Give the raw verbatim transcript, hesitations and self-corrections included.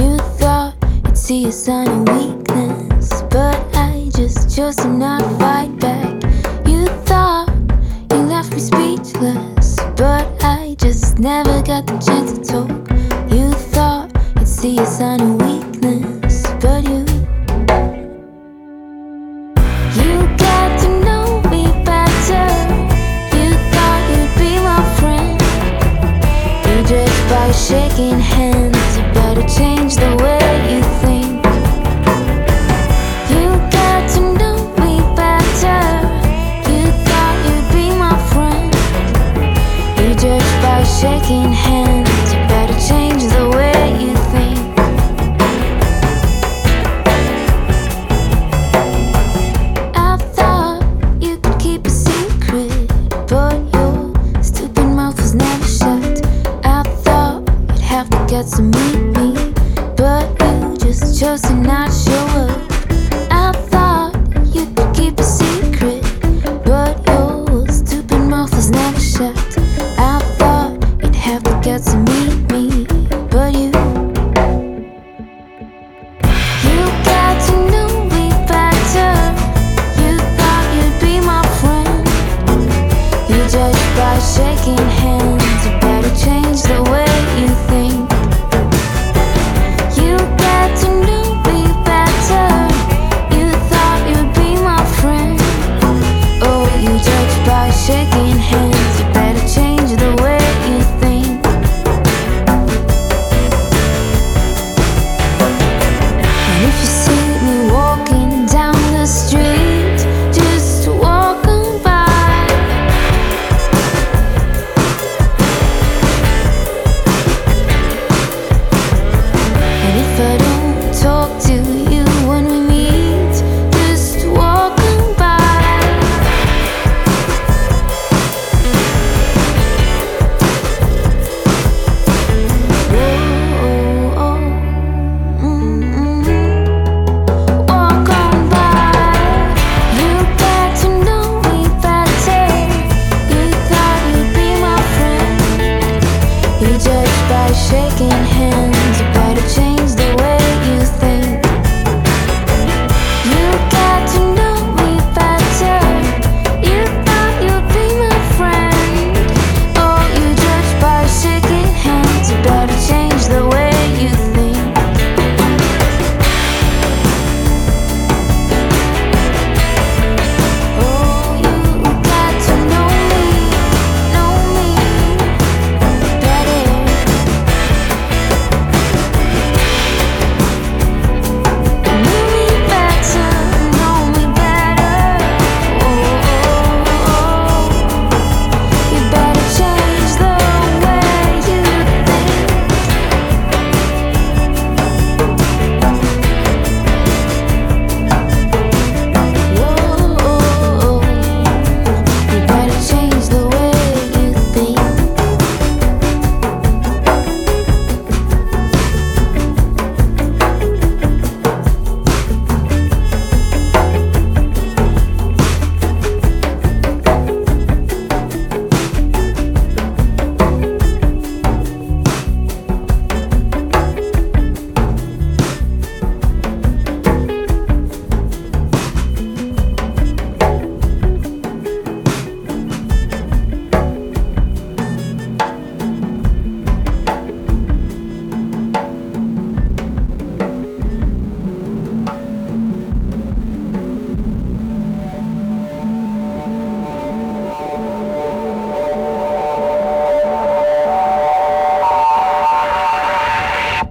You thought you'd see a sign of weakness, but I just chose to not fight back. You thought you left me speechless, but I just never got the chance to talk. You thought you'd see a sign of weakness, but you You got to know me better. You thought you'd be my friend. You judge by shaking hands. You better change the way you think. You got to know me better. You thought you'd be my friend. You judge by shaking hands. You better change the way you think. I thought you could keep a secret, but your stupid mouth was never shut. I thought you'd have the guts to meet me, but you just chose to not show up. I thought you could keep a secret, but your stupid mouth was never shut. I thought you'd have the guts to meet me, but you You got to know me better. You thought you'd be my friend. You judge by shaking hands. You better change the way you think. You got to know me better. You thought you'd be my friend. Oh, you judge by shaking hands. You better change the way you think. And if you see me walking down the street, just walk on by. And if I don't talk to